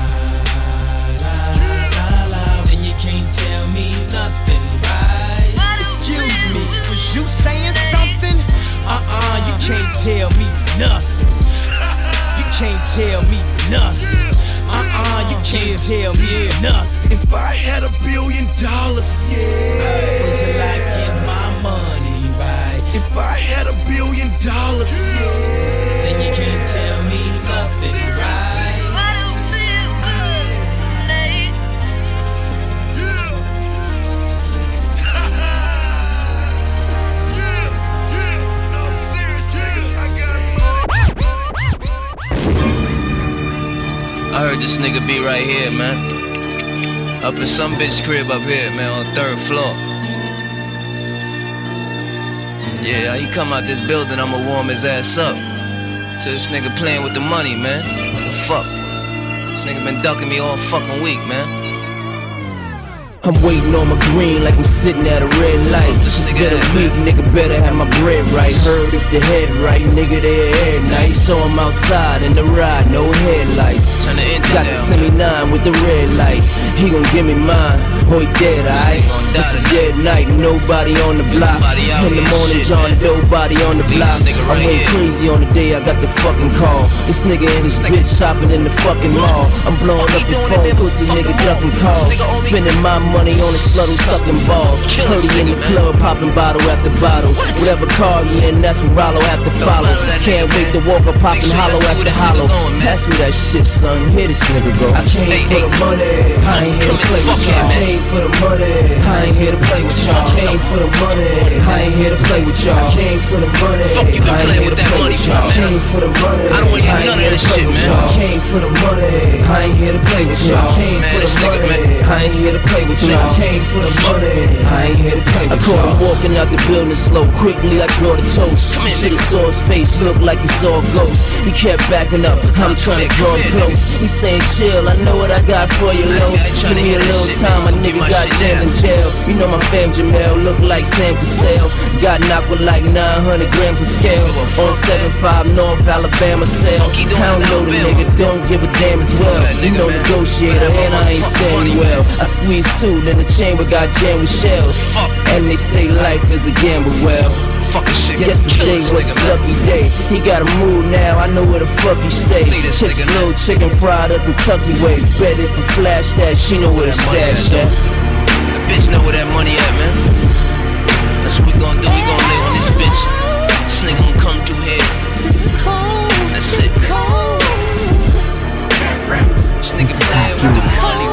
la, la, la, then you can't tell me nothing, right? Excuse me, was you saying something? Uh-uh, you can't tell me nothing. You can't tell me nothing. Uh-uh, you can't tell me nothing. If I had a billion dollars, yeah, wait till I get my money right. If I had a billion dollars, yeah, then you can't tell me nothing, right? I don't feel good, late. Yeah. Yeah, yeah, no, I'm serious, nigga. I got money. I heard this nigga be right here, man. Up in some bitch crib up here, man, on the third floor. Yeah, he come out this building, I'ma warm his ass up. To this nigga playing with the money, man. What the fuck? This nigga been ducking me all fucking week, man. I'm waiting on my green like I'm sitting at a red light. It's been a week, nigga, better have my bread right. Heard if the head right, nigga, they air nice. So I'm outside in the ride, no headlights. Got the semi nine with the red light. He gon' give me mine, oh he dead, alright. It's a dead night, nobody on the block. In the morning, John Doe, body on the block. I went crazy on the day I got the fucking call. This nigga and his bitch shopping in the fucking mall. I'm blowing up his phone, pussy nigga ducking calls. Spending my money on a sluttle sucking balls. Heard he in the club, popping bottle after bottle. Whatever car you in, that's what Rollo have to follow. Can't wait to walk up, popping hollow after hollow. Pass me that shit, son, here this nigga go. I came for the money, I ain't here to play with y'all. I came for the money, I ain't here to play with y'all. I came for the money, I ain't here to play with y'all. I came for the money, I ain't here to play with y'all. I came for the money, I ain't here to play with y'all. I came for the money, I ain't here to play with y'all. I came for the money, I ain't here to play with y'all. I came for the money, I ain't here to play with y'all. I caught him walking out the building slow, quickly I draw the toast. Shit, he saw his face, looked like he saw a ghost. He kept backing up, I'm trying to draw him close. He saying chill, I know what I got for you, Los. Give me a little time, my nigga got jammed in jail. You know my fam Jamel, look like Sam Cassell. Got knocked with like nine hundred grams of scale. On seven five North Alabama cell. I don't know the nigga, don't give a damn as well. You know negotiator, and I ain't saying well. I squeezed two, then the chamber got jammed with shells. And they say life is a gamble, well. Yesterday was a lucky day. He got a mood now, I know where the fuck he stay. Chicks little chicken fried up Kentucky way. Bet if I flash that, she know where the stash at. The bitch know where that money at, man. That's what we gon' do, we gon' lay on this bitch. This nigga gon' come through here. That's it. This nigga play with the money.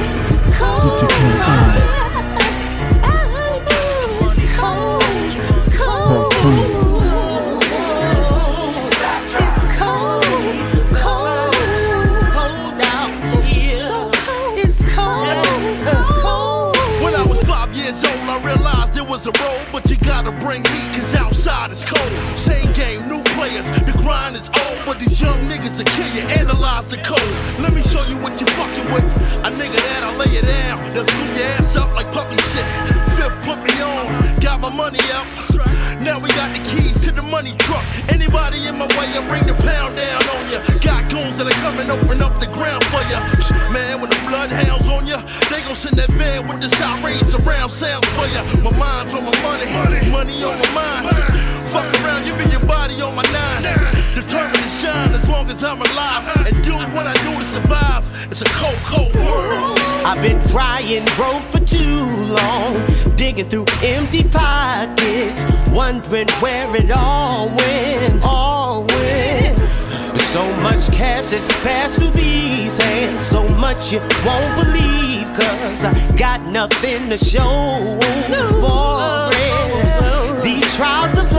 A road, but you gotta bring heat, cause outside it's cold. Same game, new players, the grind is old, but these young niggas will kill you, analyze the code. Let me show you what you fucking with. A nigga that'll lay it down, they'll scoop your ass up like puppy shit. Fifth put me on, got my money up. Now we got the keys to the money truck. Anybody in my way, I bring the pound down on ya. Got goons that'll come and open up the ground for ya. Man, when the bloodhounds on ya, they gon' send that van with the sirens surround sounds for ya. My mind's on my money, money, money on my mind. Fuck around, you be your body on my nine. Determined to shine as long as I'm alive. And do what I do to survive. It's a cold, cold world. I've been crying broke for too long, digging through empty pockets, wondering where it all went, all went. So much cash has passed through these hands, so much you won't believe, cause I got nothing to show for it. These trials of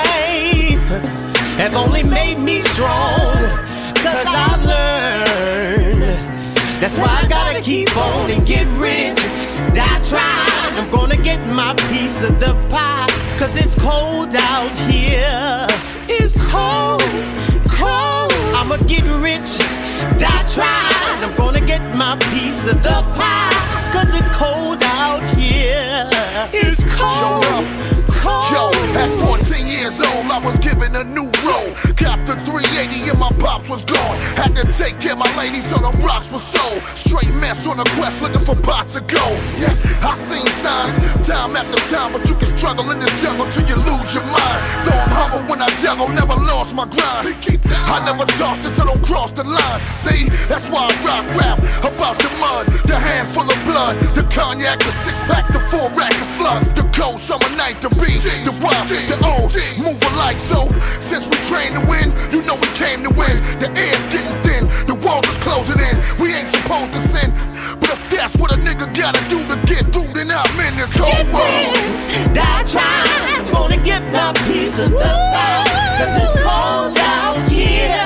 life have only made me strong, cause I've learned. That's why I gotta keep on and get rich, die trying. I'm gonna get my piece of the pie, cause it's cold out here. It's cold, cold. I'ma get rich, die trying. I'm gonna get my piece of the pie, cause it's cold out here. It's cold, cold. Yo, at fourteen years old, I was given a new role. Copped a three eighty and my pops was gone. Had to take care of my lady, so the rocks were sold. Straight mess on a quest, looking for pots of gold. Yes, I seen signs, time after time, but you can struggle in this jungle till you lose your mind. Though I'm humble when I juggle, never lost my grind. I never tossed it, so don't cross the line. See, that's why I rock rap about the mud, the handful of blood, the cognac, the six pack, the four rack of slugs, the cold summer night, the beat, the wild, the old, move alike. So since we trained to win, you know we came to win. The air's getting thin, the walls is closing in. We ain't supposed to sin, but if that's what a nigga gotta do to get through, then I'm in this cold world. Die trying, I'm gonna get my piece of the pie, cause it's cold out here.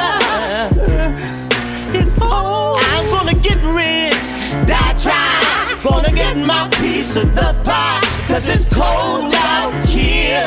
It's cold. I'm gonna get rich, die trying, gonna get my piece of the pie, cause it's cold out here.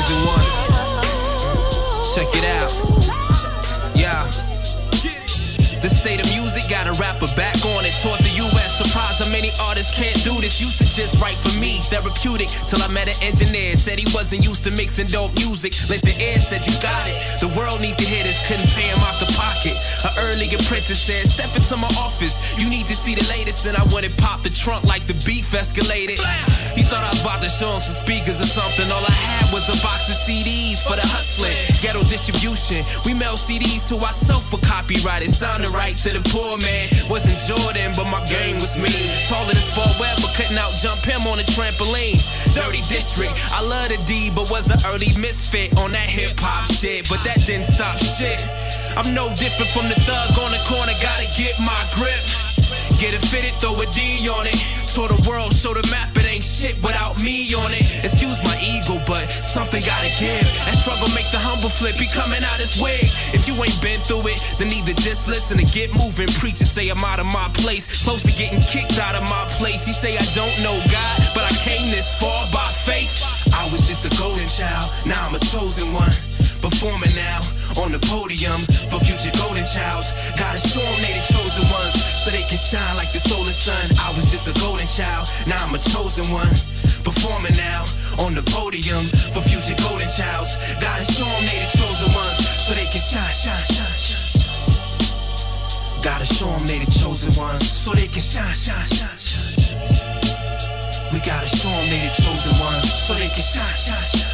chosen one. Check it out. Yeah. The state of music got a rapper back on it. Taught the U S surprised how many artists can't do this. Used to just write for me, therapeutic. Till I met an engineer, said he wasn't used to mixing dope music. Lit the air, said you got it. The world need to hear this, couldn't pay him out the pocket. An early apprentice said, step into my office. You need to see the latest. And I went and popped the trunk like the beef escalated. He thought I was about to show him some speakers or something. All I had was a box of C Ds for the hustling. Ghetto distribution. We mail C Ds to ourselves for copyright. It sounded right to the poor man. Wasn't Jordan, but my game was mean. Taller than Sport Webb, but couldn't out jump him on a trampoline. Dirty district, I love the D, but was an early misfit on that hip hop shit. But that didn't stop shit. I'm no different from the thug on the corner, gotta get my grip. Get it fitted, throw a D on it. Tour the world, show the map, it ain't shit without me on it. Excuse my ego, but something gotta give. That struggle make the humble flip, he coming out his wig. If you ain't been through it, then either just listen and get moving. Preachers say I'm out of my place, close to getting kicked out of my place. He say I don't know God, but I came this far by faith. I was just a golden child, now I'm a chosen one. Performing now on the podium for future golden childs. Gotta show them they the chosen ones, so they can shine like the solar sun. I was just a golden child, now I'm a chosen one. Performing now on the podium for future golden childs. Gotta show them they the chosen ones, so they can shine, shine, shine, shine. Gotta show them they the chosen ones, so they can shine, shine, shine, shine. We gotta show them they the chosen ones, so they can shine, shine, shine.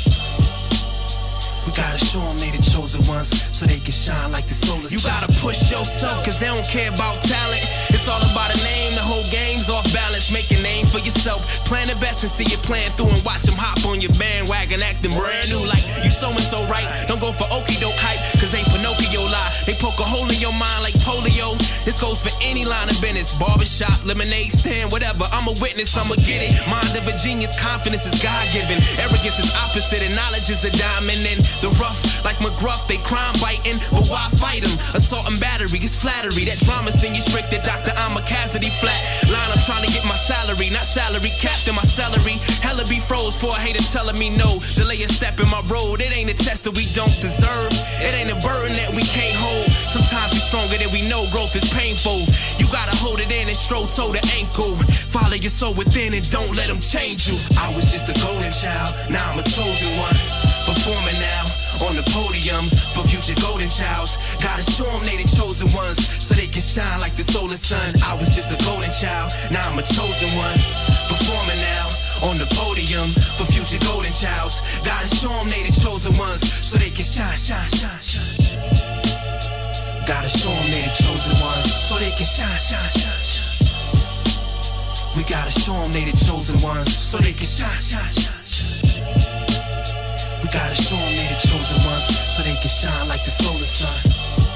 We gotta show them they the chosen ones, so they can shine like the solar sun. You gotta push yourself, cause they don't care about talent. It's all about a name, the whole game's off balance. Make a name for yourself, plan the best and see it plan through. And watch them hop on your bandwagon, acting brand new like you so and so right. Don't go for okie doke hype, cause they Pinocchio lie. They poke a hole in your mind like polio. This goes for any line of business, barbershop, lemonade stand, whatever. I'm a witness, I'ma get it. Mind of a genius, confidence is God-given. Arrogance is opposite, and knowledge is a diamond. And the rough, like McGruff, they crime biting, but why fight them? Assault and battery, it's flattery. That drama send you straight to doctor, I'm a casualty flat. Line, I'm trying to get my salary, not salary capped in my salary. Hella be froze for a hater telling me no. Delay a step in my road, it ain't a test that we don't deserve. It ain't a burden that we can't hold. Sometimes we stronger than we know, growth is painful. You gotta hold it in and stroll toe to ankle. Follow your soul within and don't let them change you. I was just a golden child, now I'm a chosen one. Performing now on the podium for future golden childs. Gotta show them they the chosen ones, so they can shine like the solar sun. I was just a golden child, now I'm a chosen one. Performing now on the podium for future golden childs. Gotta show them they the chosen ones, so they can shine, shine, shine, shine. Gotta show them they the chosen ones, so they can shine, shine, shine, shine. We gotta show them they the chosen ones, so they can shine, shine, shine, shine. We gotta show them they the chosen ones, so they can shine like the solar sun.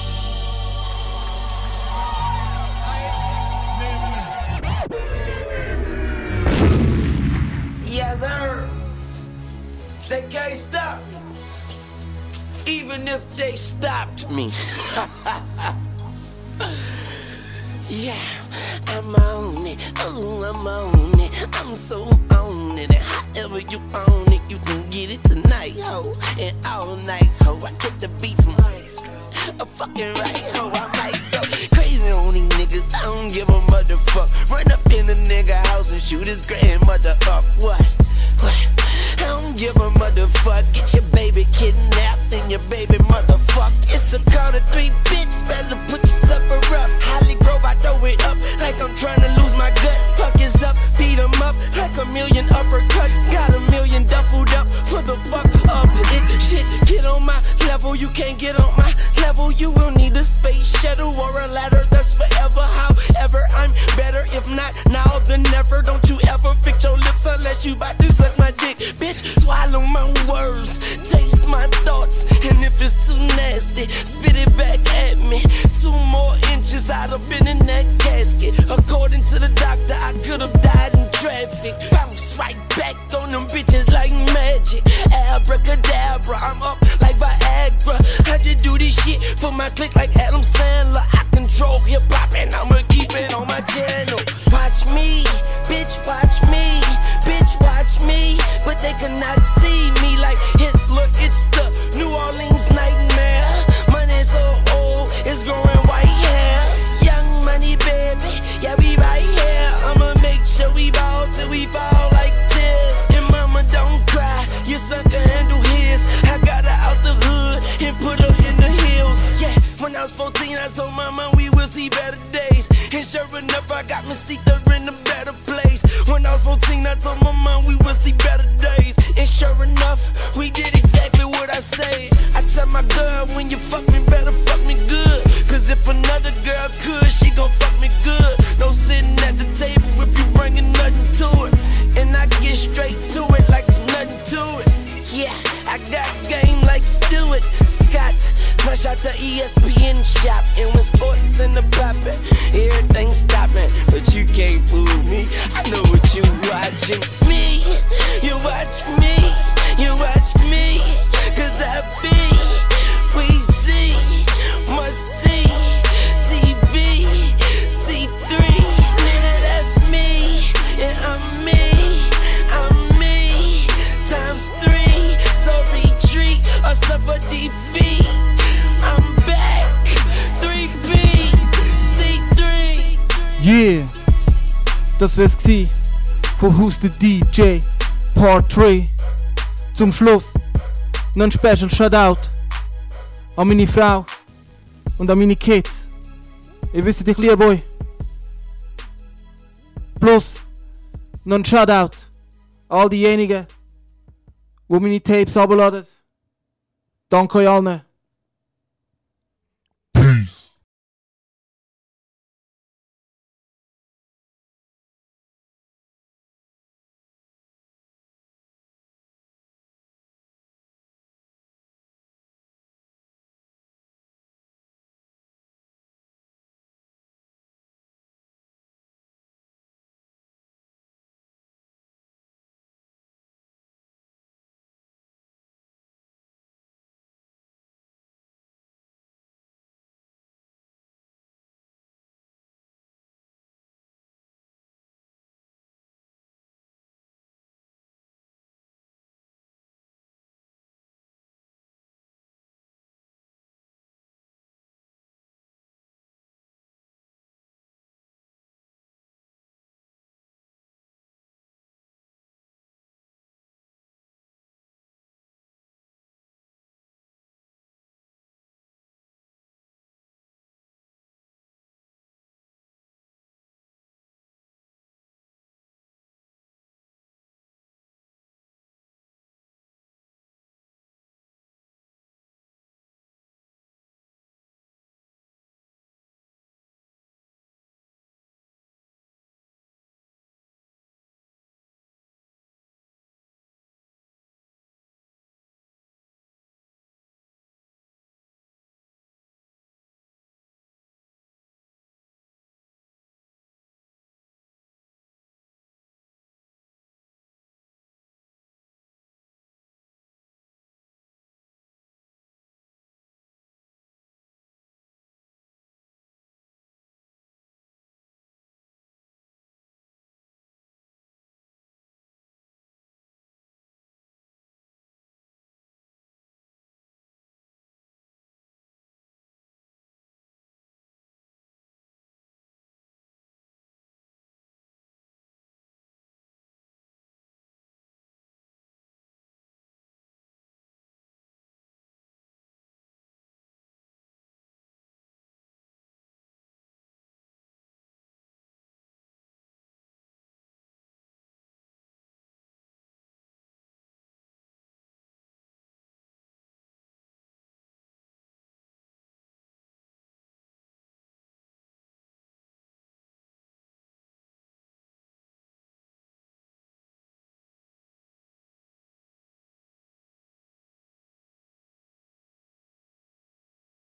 Yes, sir. They can't stop me, even if they stopped me. Yeah, I'm on it. Ooh, I'm on it. I'm so on it. And however you own it, you can get it tonight, ho. And all night, ho. I get the beat from a fucking right, ho. I might go crazy on these niggas. I don't give a motherfuck. Run up in a nigga house and shoot his grandmother up. What? What? I don't give a motherfuck. Get your baby kidnapped and your baby motherfuck. It's the Carter three, bitch. Better put your supper up. Holly Grove, I throw it up like I'm trying to lose my gut. Fuck is up, beat 'em up like a million uppercuts. Got a million duffled up for the fuck of it. Shit, get on my level. You can't get on my level. You will need a space shuttle or a ladder. That's forever. However, I'm better. If not now, then never. Don't you ever fix your lips unless you bout to suck my dick. Bitch, swallow my words, taste my thoughts, and if it's too nasty, spit it back at me. Two more inches, I'd have been in that casket. According to the doctor, I could have died in traffic. Bounce right back on them bitches like magic. Abracadabra, I'm up like Viagra. I just do this shit for my click like Adam Sandler. I control hip-hop and I'ma keep it on my channel. Watch me, bitch, watch me, bitch, watch me. But they cannot see me like hit look, it's the New Orleans nightmare. Money so old, it's growing white hair. Young money, baby, yeah, we right here. I'ma make sure we ball till we fall like tears. And mama, don't cry, your son can handle his. I got her out the hood and put her in the hills. Yeah, when I was fourteen, I told mama we will see better days. And sure enough, I got my seat there in a better place. When I was fourteen, I told my mom we will see better days. And sure enough, we did exactly what I said. I tell my girl, when you fuck me, better fuck me good. Cause if another girl could, she gon' fuck me good. No sitting at the table if you bringing nothing to it. And I get straight to it like it's nothing to it. Yeah, I got game like Stewart Scott. Fresh out the E S P N shop. And when sports in the poppin', everything stoppin'. But you can't fool me, I know what you watching. Me, you watch me, you watch me. Cause I be, we see, must see, T V, C three. Nigga, that's me, yeah, I'm me, I'm me, times three. So retreat or suffer defeat. I'm back, three P, C three. Yeah, das wär's gsi von Who's the D J Part drei. Zum Schluss noch ein Special Shoutout an meine Frau und an meine Kids. Ihr wisst, ich liebe euch. Plus noch ein Shoutout an all diejenigen, die meine Tapes abladen. Danke euch allen.